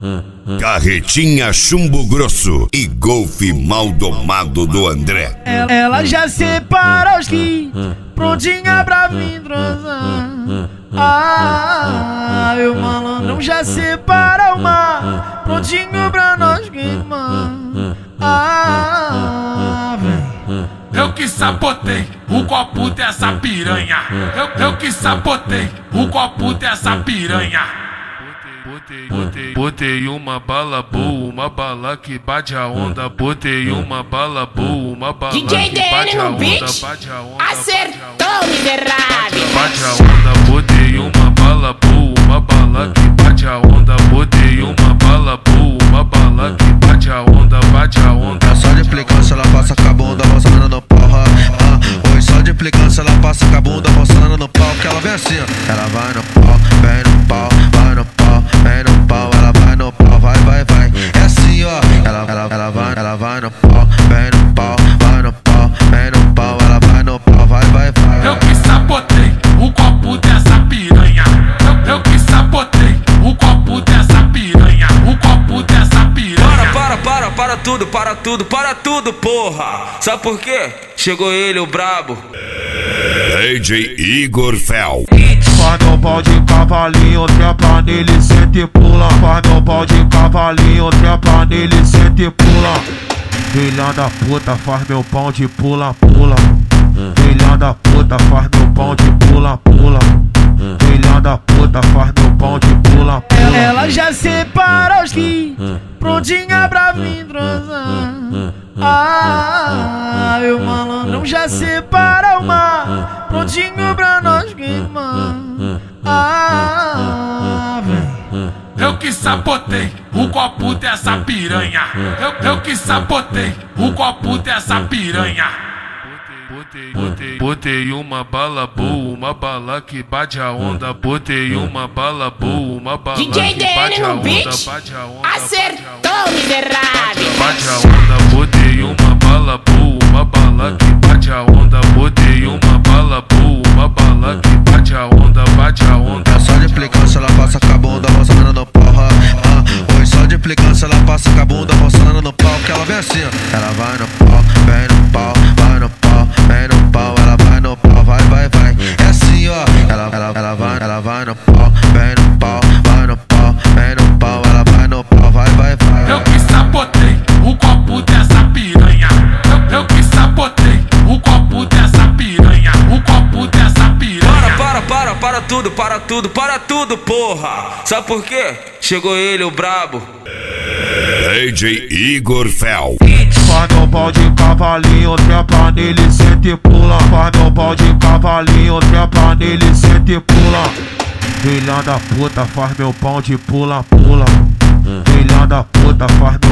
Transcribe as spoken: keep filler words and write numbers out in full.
Carretinha Chumbo Grosso e golfe mal domado do André. Ela já separa os que prontinha pra vir transar. Ah, meu malandrão já separa uma prontinho pra nós queimar. Ah, vem. Eu que sabotei o copo dessa piranha. Eu, eu que sabotei o copo dessa piranha. Botei, botei, botei uma bala boa, uma bala que bate a onda. Botei uma bala boa, uma bala D J que bate a onda. beat, Bate a onda, acertou, miserável. bate a onda. Botei uma bala boa, uma bala que bate a onda. Botei uma bala boa, uma bala que bate a onda, bate a onda. É só de implicância, ela passa com a bunda mostrando no pau. Ah, oi, só de implicância, ela passa com a bunda mostrando no pau. Que ela vem assim, ó. Ela vai no pau, vem no pau, vai no pau, vem no pau, ela vai no pau, vai, vai, vai. É assim, ó. Ela, ela, ela vai, ela vai no pau, vem no pau, vai no pau, vem no pau, ela vai no pau, vai, vai, vai. Eu que sabotei o copo dessa piranha. Eu, eu que sabotei o copo dessa piranha. O copo dessa piranha. Para, para, para, para tudo, para tudo, para tudo, porra. Sabe por quê? Chegou ele, o brabo. D J Igor Fel. Faz meu pau de cavalinho, trepa nele, senta e pula. Faz meu pau de cavalinho, trepa nele, senta e pula. Filha da puta, faz meu pau de pula, pula. Filha da puta, faz meu pau de pula, pula. Filha da puta, faz meu pau de pula, pula. Ela já separa os que prontinha pra vir transar. Ah, meu malandrão já separa uma prontinho pra nós queimar. Ah, vem. Eu que sabotei o copo dessa piranha. Eu, eu que sabotei o copo dessa piranha. Botei, botei, botei uma bala boa, uma bala que bate a onda. Botei uma bala boa, uma bala D J que bate a no onda. beat, Bate a onda, acertou, miserável. bate a onda. Botei uma bala boa, uma bala que bate a onda. Botei uma bala boa, uma bala que bate a onda, bate a onda. É só de implicância, ela passa com a bunda mostrando no pau. Ah, oi, só de implicância, ela passa com a bunda mostrando no pau. Que ela vem assim, ó. Ela vai no pau, vem no pau, vai no pau, vem no pau, ela vai no pau, vai, vai, vai. É assim, ó. Ela, ela, ela vai, ela vai no pau, vem no pau, vai no pau, vem no pau, ela vai no pau, vai, vai, vai. Eu que sabotei o copo dessa piranha. Eu, eu que sabotei o copo dessa piranha. O copo dessa piranha. Para, para, para, para tudo, para tudo, para tudo, porra. Sabe por quê? Chegou ele, o brabo. D J Igor Fel. Faz meu pau de cavalinho, trepa nele, senta e pula. Faz meu pau de cavalinho, trepa nele, senta e pula. Filha da puta, faz meu pau de pula, pula. Filha da puta, faz